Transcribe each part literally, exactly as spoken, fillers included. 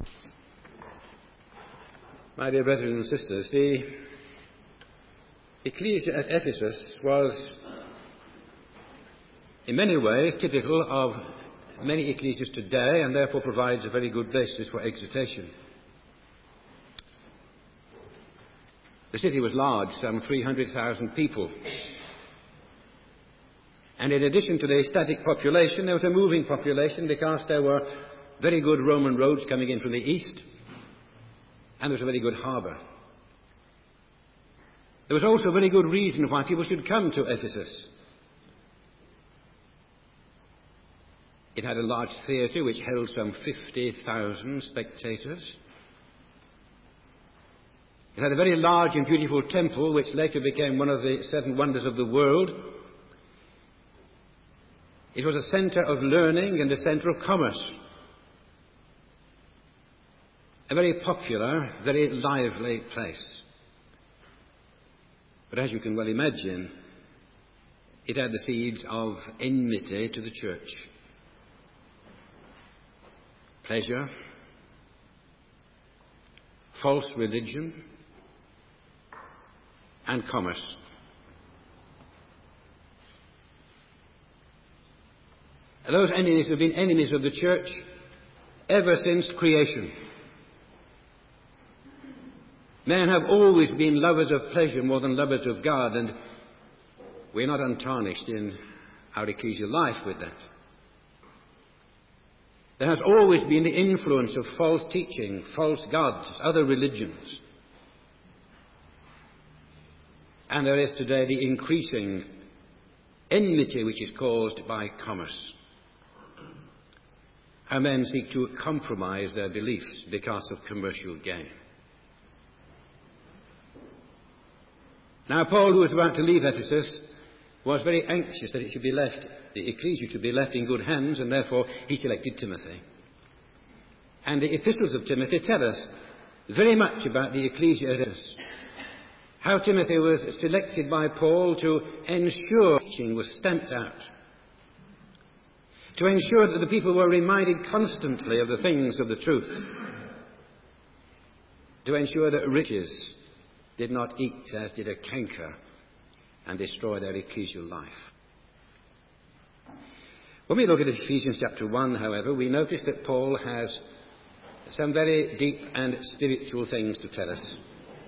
My dear brethren and sisters, the ecclesia at Ephesus was in many ways typical of many ecclesias today, and therefore provides a very good basis for exhortation. The city was large, some three hundred thousand people. And in addition to the static population, there was a moving population because there were very good Roman roads coming in from the east, and there was a very good harbour. There was also a very good reason why people should come to Ephesus. It had a large theatre which held some fifty thousand spectators. It had a very large and beautiful temple which later became one of the seven wonders of the world. It was a centre of learning and a centre of commerce. A very popular, very lively place. But as you can well imagine, it had the seeds of enmity to the church. Pleasure, false religion, and commerce. Those enemies have been enemies of the church ever since creation. Men have always been lovers of pleasure more than lovers of God, and we're not untarnished in our ecclesial life with that. There has always been the influence of false teaching, false gods, other religions. And there is today the increasing enmity which is caused by commerce. How men seek to compromise their beliefs because of commercial gain. Now, Paul, who was about to leave Ephesus, was very anxious that it should be left, the ecclesia should be left in good hands, and therefore he selected Timothy. And the epistles of Timothy tell us very much about the ecclesia at Ephesus. How Timothy was selected by Paul to ensure teaching was stamped out, to ensure that the people were reminded constantly of the things of the truth, to ensure that riches did not eat as did a canker and destroy their ecclesial life. When we look at Ephesians chapter one, however, we notice that Paul has some very deep and spiritual things to tell us.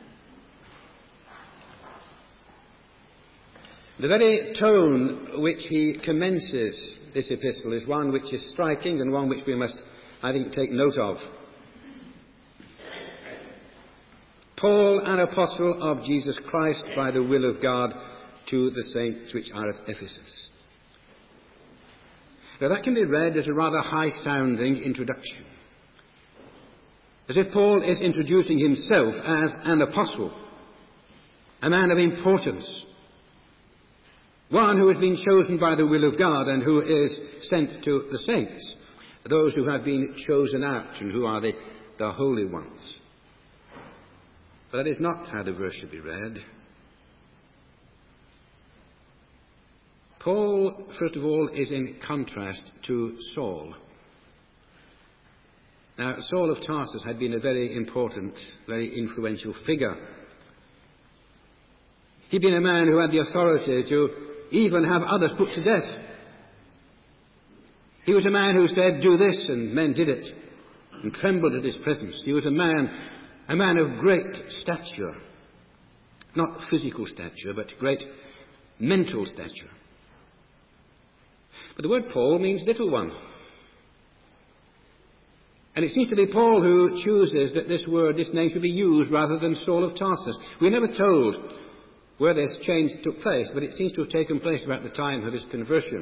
The very tone which he commences this epistle is one which is striking and one which we must, I think, take note of. Paul, an apostle of Jesus Christ by the will of God, to the saints which are at Ephesus. Now that can be read as a rather high-sounding introduction, as if Paul is introducing himself as an apostle, a man of importance, one who has been chosen by the will of God and who is sent to the saints, those who have been chosen out and who are the, the holy ones. But that is not how the verse should be read. Paul, first of all, is in contrast to Saul. Now, Saul of Tarsus had been a very important, very influential figure. He'd been a man who had the authority to even have others put to death. He was a man who said, "Do this," and men did it, and trembled at his presence. He was a man, a man of great stature. Not physical stature, but great mental stature. But the word Paul means little one. And it seems to be Paul who chooses that this word, this name should be used rather than Saul of Tarsus. We're never told where this change took place, but it seems to have taken place about the time of his conversion.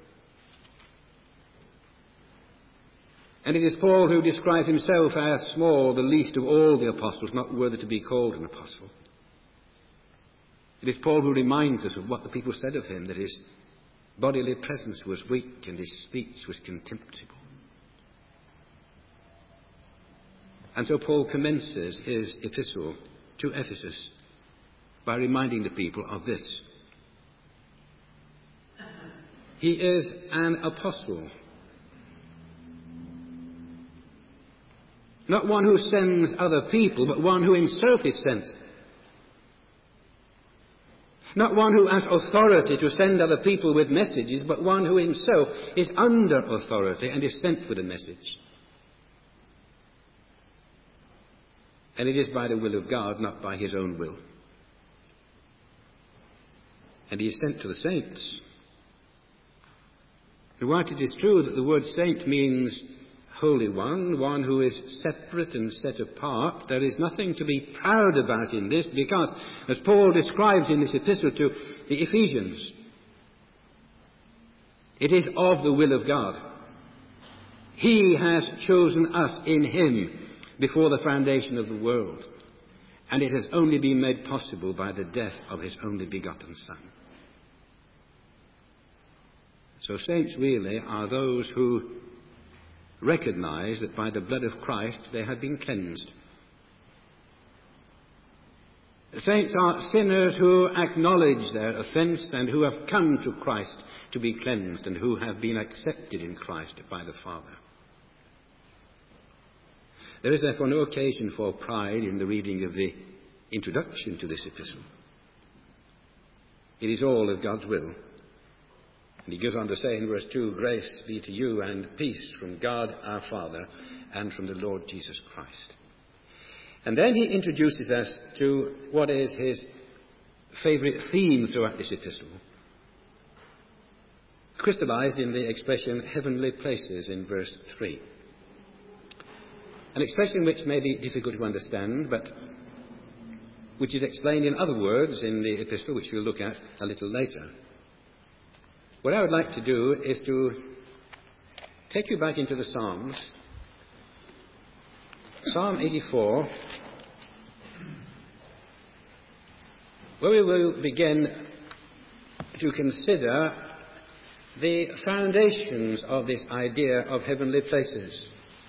And it is Paul who describes himself as small, the least of all the apostles, not worthy to be called an apostle. It is Paul who reminds us of what the people said of him, that his bodily presence was weak and his speech was contemptible. And so Paul commences his epistle to Ephesus by reminding the people of this. He is an apostle. Not one who sends other people, but one who himself is sent. Not one who has authority to send other people with messages, but one who himself is under authority and is sent with a message. And it is by the will of God, not by his own will. And he is sent to the saints. And while it is true that the word saint means Holy One, one who is separate and set apart, there is nothing to be proud about in this, because, as Paul describes in this epistle to the Ephesians, it is of the will of God. He has chosen us in him before the foundation of the world, and it has only been made possible by the death of his only begotten Son. So saints really are those who recognize that by the blood of Christ they have been cleansed. Saints are sinners who acknowledge their offense and who have come to Christ to be cleansed and who have been accepted in Christ by the Father. There is therefore no occasion for pride in the reading of the introduction to this epistle. It is all of God's will. And he goes on to say in verse two, grace be to you and peace from God our Father and from the Lord Jesus Christ. And then he introduces us to what is his favourite theme throughout this epistle, crystallized in the expression heavenly places in verse three. An expression which may be difficult to understand, but which is explained in other words in the epistle, which we'll look at a little later. What I would like to do is to take you back into the Psalms. Psalm eighty-four, where we will begin to consider the foundations of this idea of heavenly places.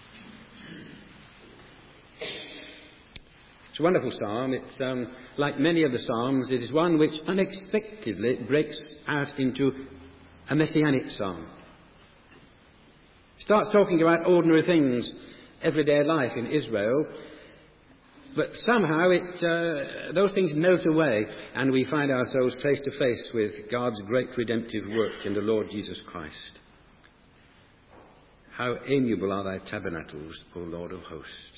It's a wonderful psalm. It's um, like many of the psalms, it is one which unexpectedly breaks out into a messianic psalm. It starts talking about ordinary things, everyday life in Israel, but somehow it, uh, those things melt away and we find ourselves face to face with God's great redemptive work in the Lord Jesus Christ. How amiable are thy tabernacles, O Lord of hosts.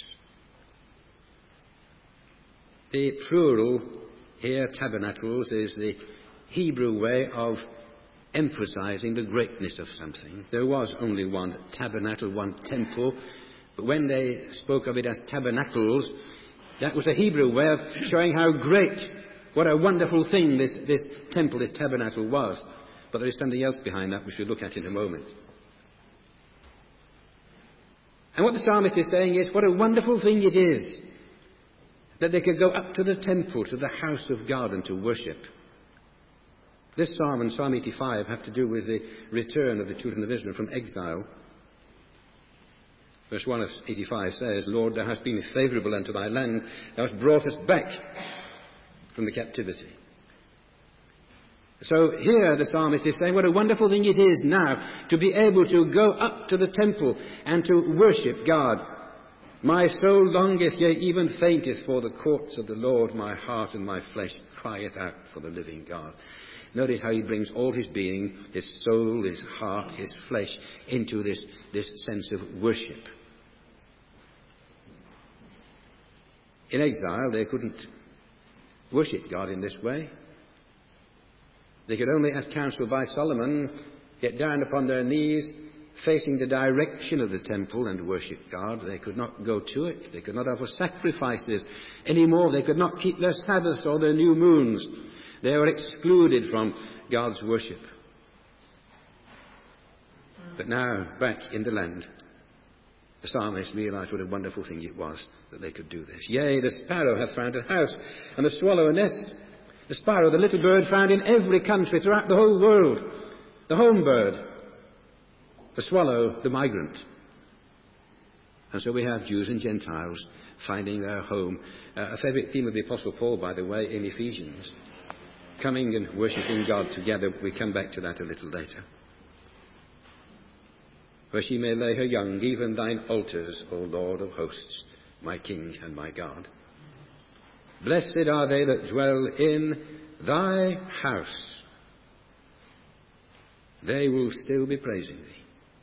The plural here, tabernacles, is the Hebrew way of emphasizing the greatness of something. There was only one tabernacle, one temple, but when they spoke of it as tabernacles, that was a Hebrew way of showing how great, what a wonderful thing this, this temple, this tabernacle was. But there is something else behind that which we'll look at in a moment. And what the psalmist is saying is, what a wonderful thing it is that they could go up to the temple, to the house of God, and to worship. This psalm and Psalm eighty-five have to do with the return of the children of Israel from exile. Verse one of eighty-five says, Lord, thou hast been favourable unto thy land, thou hast brought us back from the captivity. So here the psalmist is saying, what a wonderful thing it is now to be able to go up to the temple and to worship God. My soul longeth, yea, even fainteth for the courts of the Lord. My heart and my flesh crieth out for the living God. Notice how he brings all his being, his soul, his heart, his flesh, into this, this sense of worship. In exile, they couldn't worship God in this way. They could only, as counseled by Solomon, get down upon their knees, facing the direction of the temple and worship God. They could not go to it. They could not offer sacrifices anymore. They could not keep their Sabbaths or their new moons. They were excluded from God's worship. But now, back in the land, the psalmist realized what a wonderful thing it was that they could do this. Yea, the sparrow hath found a house, and the swallow a nest. The sparrow, the little bird found in every country throughout the whole world. The home bird. The swallow, the migrant. And so we have Jews and Gentiles finding their home. Uh, a favourite theme of the Apostle Paul, by the way, in Ephesians. Coming and worshipping God together. We come back to that a little later. where she may lay her young, even thine altars, O Lord of hosts, my King and my God. Blessed are they that dwell in thy house. They will still be praising thee.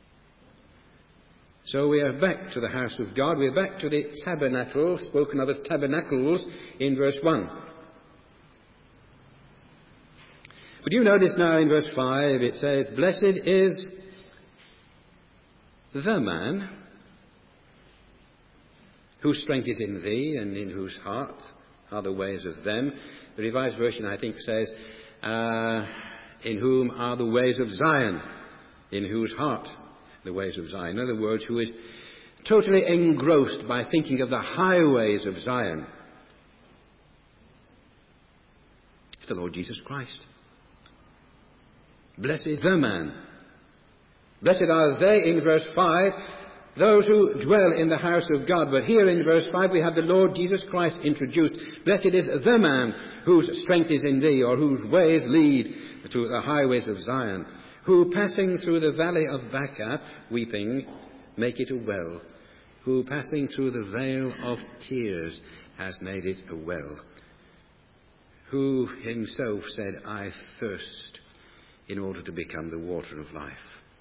So we are back to the house of God. We are back to the tabernacle, spoken of as tabernacles in verse one. But you notice now in verse five it says, blessed is the man whose strength is in thee and in whose heart are the ways of them. The Revised Version, I think, says, uh, in whom are the ways of Zion, in whose heart the ways of Zion. In other words, who is totally engrossed by thinking of the highways of Zion. It's the Lord Jesus Christ. Blessed the man. Blessed are they, in verse five, those who dwell in the house of God. But here in verse five we have the Lord Jesus Christ introduced. Blessed is the man whose strength is in thee, or whose ways lead to the highways of Zion, who passing through the valley of Baca, weeping, make it a well, who passing through the vale of tears has made it a well, who himself said, I thirst, in order to become the water of life.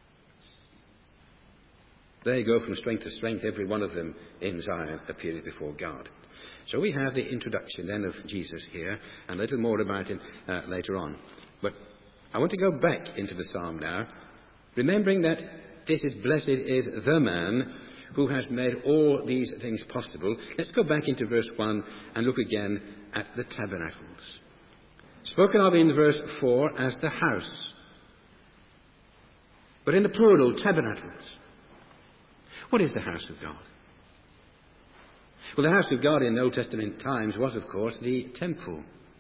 They go from strength to strength, every one of them in Zion appearing before God. So we have the introduction then of Jesus here, and a little more about him uh, later on. But I want to go back into the psalm now, remembering that this is blessed is the man who has made all these things possible. Let's go back into verse one and look again at the tabernacles. Spoken of in verse four as the house, but in the plural, tabernacles. What is the house of God? Well, the house of God in Old Testament times was, of course, the temple.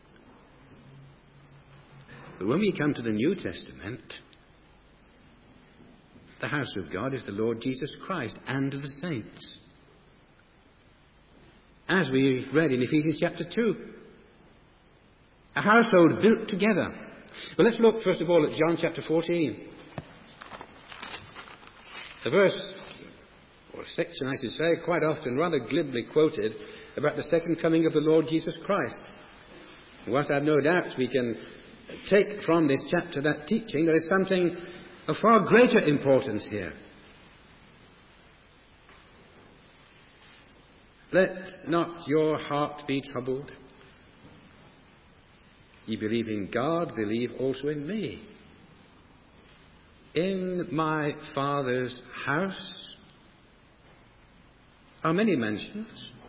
But when we come to the New Testament, the house of God is the Lord Jesus Christ and the saints. As we read in Ephesians chapter two. A household built together. Well, let's look first of all at John chapter fourteen. The verse, or section I should say, quite often rather glibly quoted about the second coming of the Lord Jesus Christ. Whilst I have no doubts we can take from this chapter that teaching, there is something of far greater importance here. Let not your heart be troubled. Ye believe in God, believe also in me. In my Father's house are many mansions.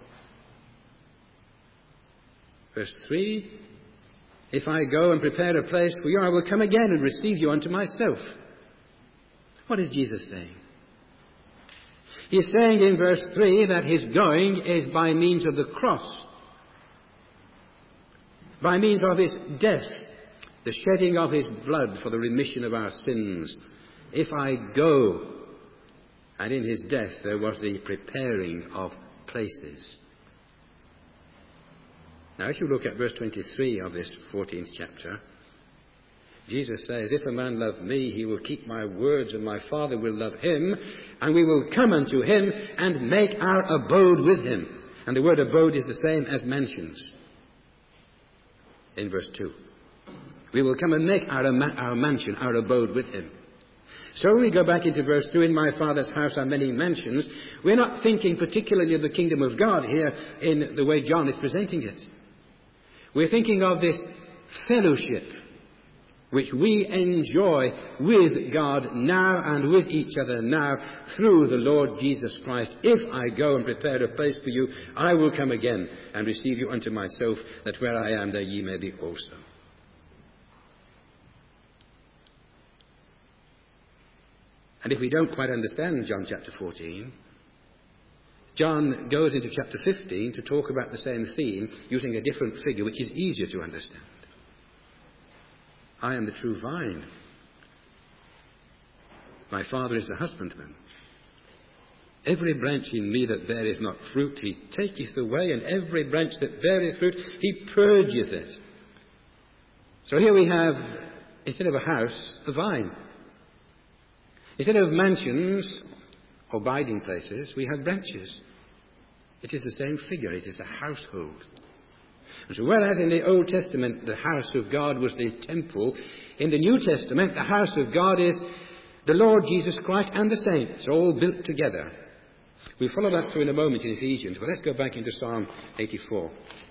Verse three, if I go and prepare a place for you, I will come again and receive you unto myself. What is Jesus saying? He is saying in verse three that his going is by means of the cross, by means of his death, the shedding of his blood for the remission of our sins. If I go, and in his death there was the preparing of places. Now, if you look at verse twenty-three of this fourteenth chapter, Jesus says, if a man love me, he will keep my words, and my Father will love him, and we will come unto him and make our abode with him. And the word abode is the same as mansions in verse two. We will come and make our, our mansion, our abode with him. So when we go back into verse two, in my Father's house are many mansions, we're not thinking particularly of the kingdom of God here in the way John is presenting it. We're thinking of this fellowship which we enjoy with God now and with each other now through the Lord Jesus Christ. If I go and prepare a place for you, I will come again and receive you unto myself, that where I am, there ye may be also. And if we don't quite understand John chapter fourteen, John goes into chapter fifteen to talk about the same theme using a different figure which is easier to understand. I am the true vine. My Father is the husbandman. Every branch in me that beareth not fruit, he taketh away, and every branch that beareth fruit, he purgeth it. So here we have, instead of a house, a vine. Instead of mansions or abiding places, we have branches. It is the same figure. It is a household. And so whereas in the Old Testament the house of God was the temple, in the New Testament the house of God is the Lord Jesus Christ and the saints, all built together. We'll follow that through in a moment in Ephesians, but let's go back into Psalm eighty-four.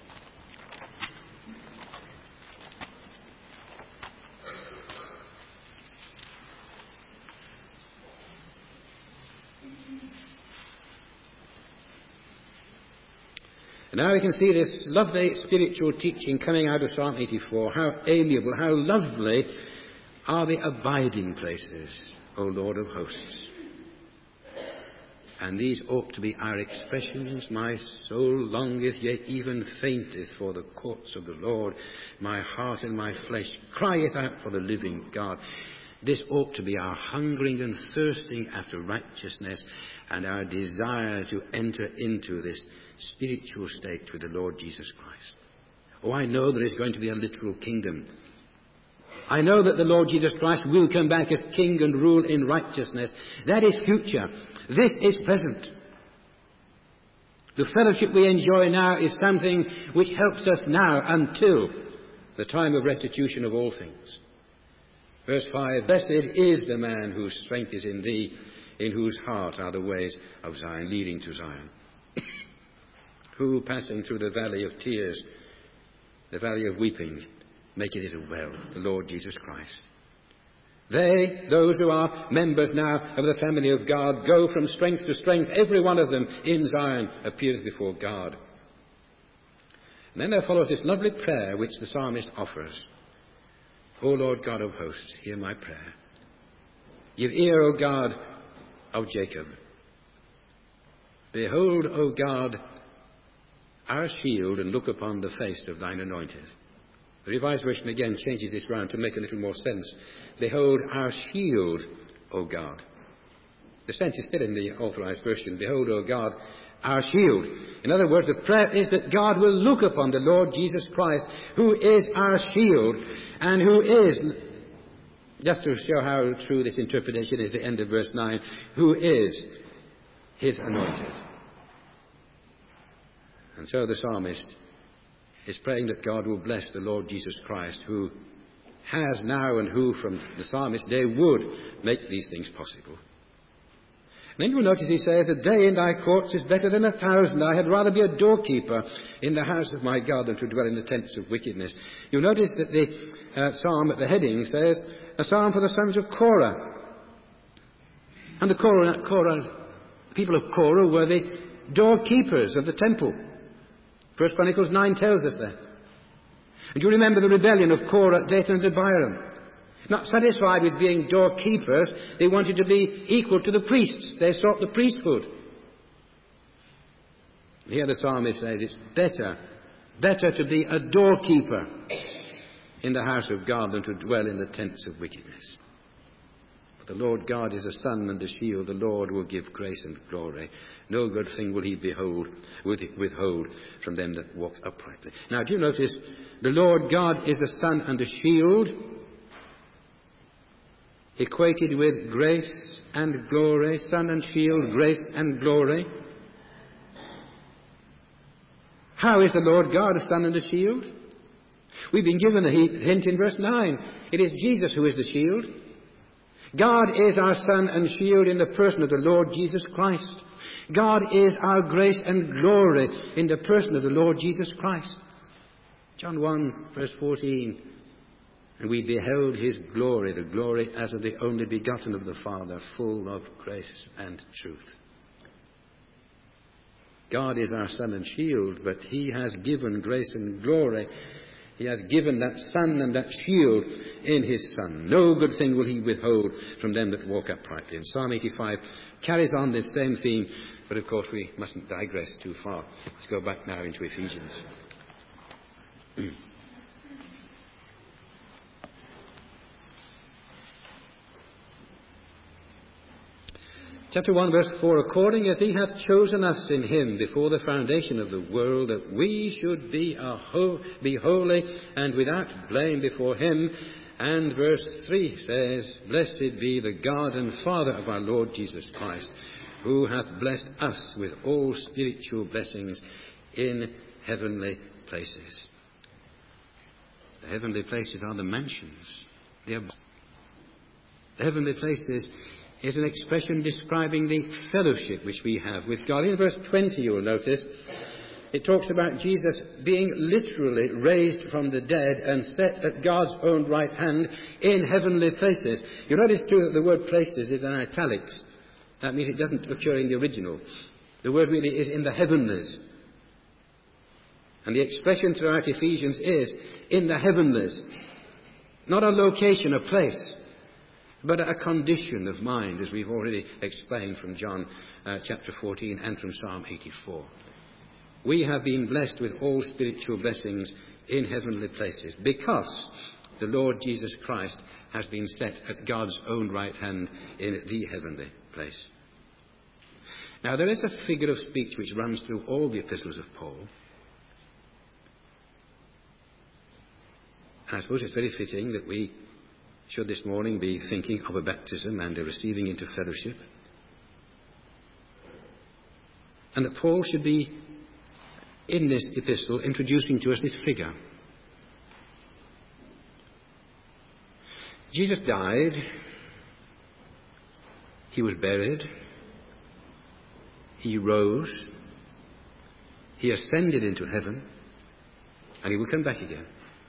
And now we can see this lovely spiritual teaching coming out of Psalm eighty-four. How amiable, how lovely are the abiding places, O Lord of hosts. And these ought to be our expressions. My soul longeth, yet even fainteth for the courts of the Lord. My heart and my flesh crieth out for the living God. This ought to be our hungering and thirsting after righteousness and our desire to enter into this spiritual state with the Lord Jesus Christ. Oh, I know there is going to be a literal kingdom. I know that the Lord Jesus Christ will come back as king and rule in righteousness. That is future. This is present. The fellowship we enjoy now is something which helps us now until the time of restitution of all things. Verse five, blessed is the man whose strength is in thee, in whose heart are the ways of Zion, leading to Zion. Who, passing through the valley of tears, the valley of weeping, making it a well, the Lord Jesus Christ. They, those who are members now of the family of God, go from strength to strength. Every one of them in Zion appears before God. And then there follows this lovely prayer which the psalmist offers. O Lord God of hosts, hear my prayer. Give ear, O God of Jacob. Behold, O God, our shield, and look upon the face of thine anointed. The Revised Version again changes this round to make a little more sense. Behold, our shield, O God. The sense is still in the Authorized Version. Behold, O God, our shield. In other words, the prayer is that God will look upon the Lord Jesus Christ, who is our shield, and who is, just to show how true this interpretation is, the end of verse nine, who is his anointed. And so the psalmist is praying that God will bless the Lord Jesus Christ, who has now and who from the psalmist's day would make these things possible. And then you'll notice he says, a day in thy courts is better than a thousand. I had rather be a doorkeeper in the house of my God than to dwell in the tents of wickedness. You'll notice that the uh, psalm at the heading says, a psalm for the sons of Korah. And the Korah, Korah, people of Korah were the doorkeepers of the temple. First Chronicles nine tells us that. And you remember the rebellion of Korah, Dathan and Abiram. Not satisfied with being doorkeepers, they wanted to be equal to the priests. They sought the priesthood. Here the psalmist says it's better, better to be a doorkeeper in the house of God than to dwell in the tents of wickedness. For the Lord God is a sun and a shield. The Lord will give grace and glory. No good thing will he behold, withhold from them that walk uprightly. Now, do you notice the Lord God is a sun and a shield, equated with grace and glory. Sun and shield, grace and glory. How is the Lord God a sun and a shield? We've been given a hint in verse nine. It is Jesus who is the shield. God is our sun and shield in the person of the Lord Jesus Christ. God is our grace and glory in the person of the Lord Jesus Christ. John one, verse fourteen. And we beheld his glory, the glory as of the only begotten of the Father, full of grace and truth. God is our sun and shield, but he has given grace and glory. He has given that sun and that shield in his Son. No good thing will he withhold from them that walk uprightly. And Psalm eighty-five carries on this same theme, but of course we mustn't digress too far. Let's go back now into Ephesians. Chapter one, verse four, according as he hath chosen us in him before the foundation of the world, that we should be, a ho- be holy and without blame before him, And verse three says, "Blessed be the God and Father of our Lord Jesus Christ, who hath blessed us with all spiritual blessings in heavenly places." The heavenly places are the mansions. They are the heavenly places is an expression describing the fellowship which we have with God. In verse twenty, you will notice, it talks about Jesus being literally raised from the dead and set at God's own right hand in heavenly places. You notice too that the word places is in italics. That means it doesn't occur in the original. The word really is in the heavenlies. And the expression throughout Ephesians is in the heavenlies. Not a location, a place, but a condition of mind, as we've already explained from John uh, chapter fourteen and from Psalm eighty-four. We have been blessed with all spiritual blessings in heavenly places because the Lord Jesus Christ has been set at God's own right hand in the heavenly place. Now, there is a figure of speech which runs through all the epistles of Paul. And I suppose it's very fitting that we should this morning be thinking of a baptism and a receiving into fellowship. And that Paul should be, in this epistle, introducing to us this figure. Jesus died. He was buried. He rose. He ascended into heaven. And he will come back again.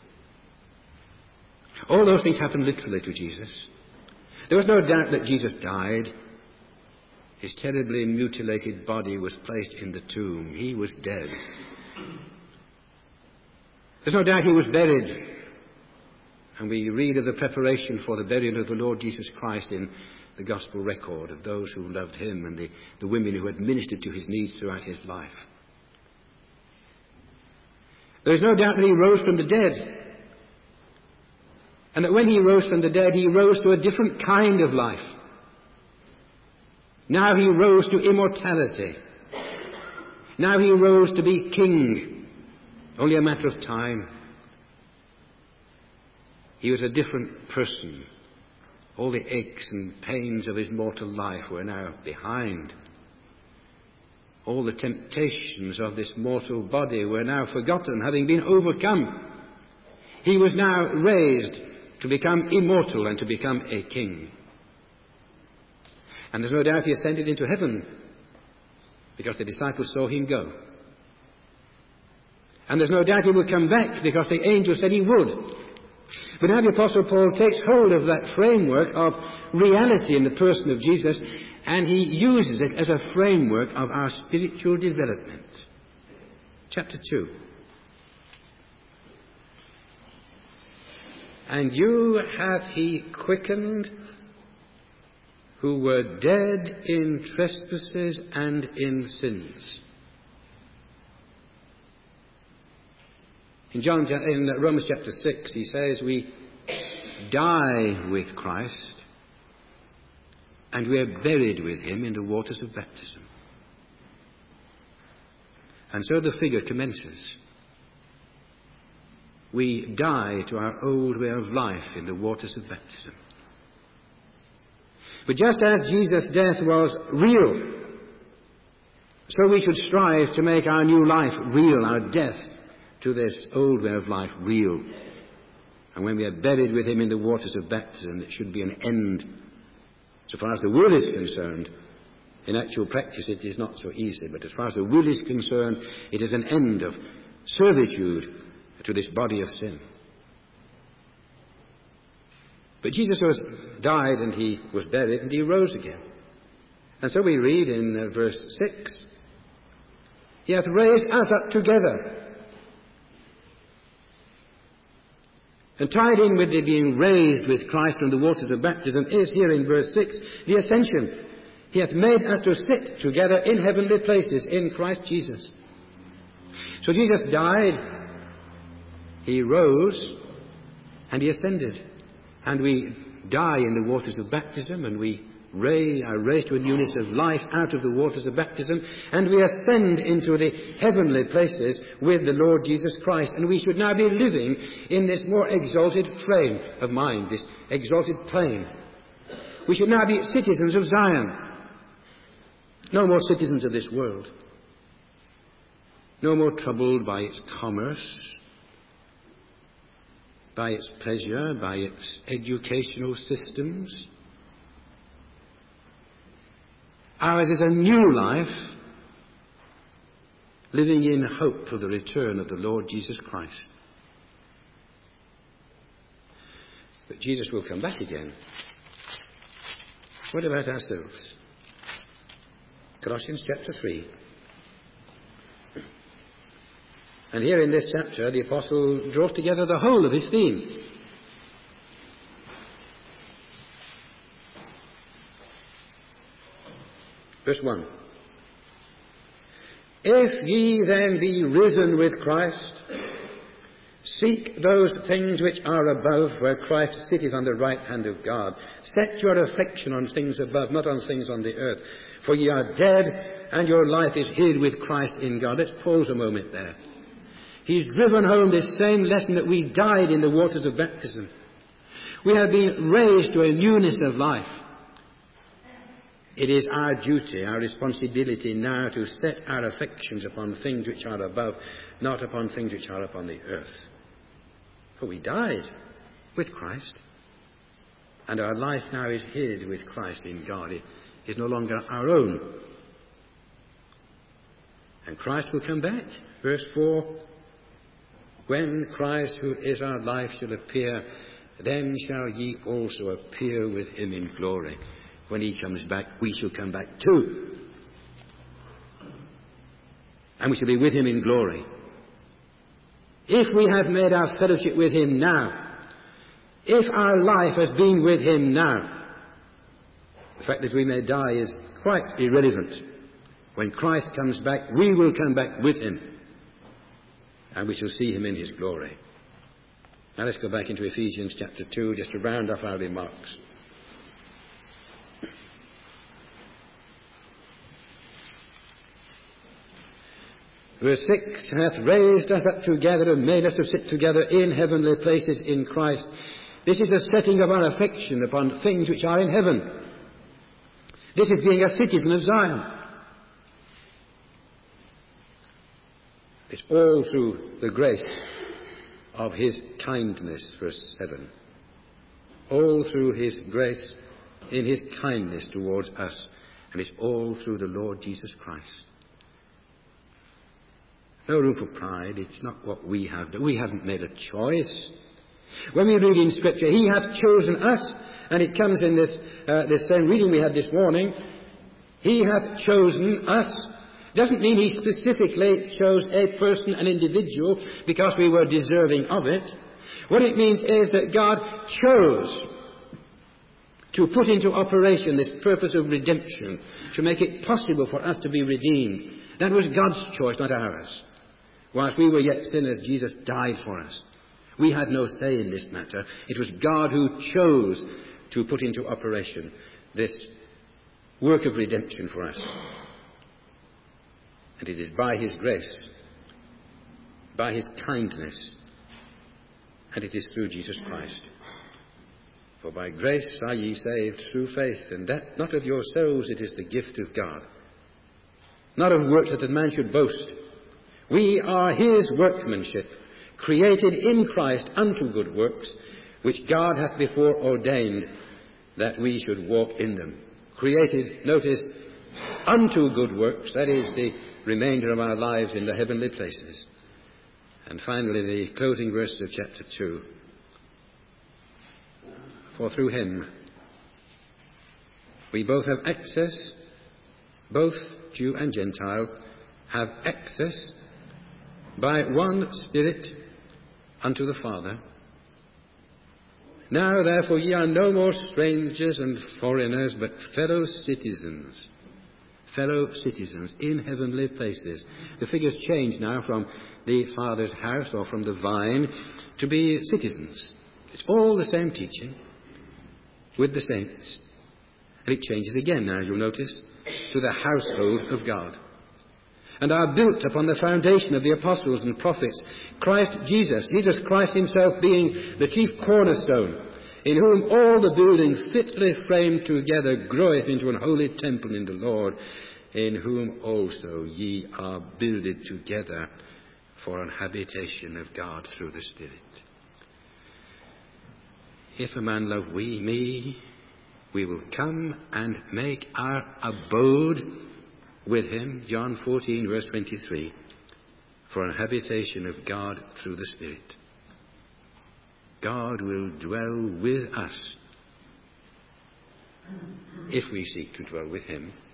All those things happened literally to Jesus. There was no doubt that Jesus died. His terribly mutilated body was placed in the tomb. He was dead. There's no doubt he was buried. And we read of the preparation for the burial of the Lord Jesus Christ in the gospel record of those who loved him and the, the women who had ministered to his needs throughout his life. There's no doubt that he rose from the dead. And that when he rose from the dead, he rose to a different kind of life. Now he rose to immortality. Now he rose to be king. Only a matter of time. He was a different person. All the aches and pains of his mortal life were now behind. All the temptations of this mortal body were now forgotten, having been overcome. He was now raised to become immortal and to become a king. And there's no doubt he ascended into heaven because the disciples saw him go. And there's no doubt he will come back because the angel said he would. But now the Apostle Paul takes hold of that framework of reality in the person of Jesus, and he uses it as a framework of our spiritual development. Chapter two. And you hath he quickened, who were dead in trespasses and in sins. In John, in Romans chapter six, he says we die with Christ and we are buried with him in the waters of baptism. And so the figure commences. We die to our old way of life in the waters of baptism. But just as Jesus' death was real, so we should strive to make our new life real, our death to this old way of life real. And when we are buried with him in the waters of baptism, it should be an end. So far as the will is concerned, in actual practice it is not so easy, but as far as the will is concerned, it is an end of servitude to this body of sin. But Jesus was died and he was buried and he rose again. And so we read in uh, verse six, he hath raised us up together. And tied in with the being raised with Christ from the waters of baptism is here in verse six, the ascension. He hath made us to sit together in heavenly places in Christ Jesus. So Jesus died, he rose, and he ascended. And we die in the waters of baptism, and we raised, are raised to a newness of life out of the waters of baptism, and we ascend into the heavenly places with the Lord Jesus Christ. And we should now be living in this more exalted frame of mind, this exalted plane. We should now be citizens of Zion. No more citizens of this world. No more troubled by its commerce, by its pleasure, by its educational systems. Ours is a new life, living in hope of the return of the Lord Jesus Christ. But Jesus will come back again. What about ourselves? Colossians chapter three. And here in this chapter, the apostle draws together the whole of his theme. Verse one. If ye then be risen with Christ, seek those things which are above, where Christ sitteth on the right hand of God. Set your affection on things above, not on things on the earth. For ye are dead, and your life is hid with Christ in God. Let's pause a moment there. He's driven home this same lesson that we died in the waters of baptism. We have been raised to a newness of life. It is our duty, our responsibility now to set our affections upon things which are above, not upon things which are upon the earth. For we died with Christ, and our life now is hid with Christ in God. It is no longer our own. And Christ will come back. Verse four, when Christ, who is our life, shall appear, then shall ye also appear with him in glory. When he comes back, we shall come back too. And we shall be with him in glory. If we have made our fellowship with him now, if our life has been with him now, the fact that we may die is quite irrelevant. When Christ comes back, we will come back with him, and we shall see him in his glory. Now let's go back into Ephesians chapter two, just to round off our remarks. Verse six, hath raised us up together and made us to sit together in heavenly places in Christ. This is the setting of our affection upon things which are in heaven. This is being a citizen of Zion. It's all through the grace of his kindness, verse seven. All through his grace in his kindness towards us. And it's all through the Lord Jesus Christ. No room for pride. It's not what we have done. We haven't made a choice. When we read in Scripture, he hath chosen us, and it comes in this, uh, this same reading we had this morning, he hath chosen us. Doesn't mean he specifically chose a person, an individual, because we were deserving of it. What it means is that God chose to put into operation this purpose of redemption, to make it possible for us to be redeemed. That was God's choice, not ours. Whilst we were yet sinners, Jesus died for us. We had no say in this matter. It was God who chose to put into operation this work of redemption for us. And it is by his grace, by his kindness, and it is through Jesus Christ. For by grace are ye saved through faith, and that not of yourselves, it is the gift of God. Not of works that a man should boast. We are his workmanship, created in Christ unto good works, which God hath before ordained that we should walk in them. Created, notice, unto good works, that is the remainder of our lives in the heavenly places. And finally, the closing verses of chapter two. For through him we both have access, both Jew and Gentile have access by one Spirit unto the Father. Now therefore ye are no more strangers and foreigners, but fellow citizens. Fellow citizens in heavenly places. The figures change now from the Father's house or from the vine to be citizens. It's all the same teaching with the saints. And it changes again now, you'll notice, to the household of God. And are built upon the foundation of the apostles and prophets, Christ Jesus, Jesus Christ himself being the chief cornerstone, in whom all the building fitly framed together groweth into an holy temple in the Lord, in whom also ye are builded together for an habitation of God through the Spirit. If a man love we, me, we will come and make our abode with him, John fourteen, verse twenty-three, for an habitation of God through the Spirit. God will dwell with us if we seek to dwell with him.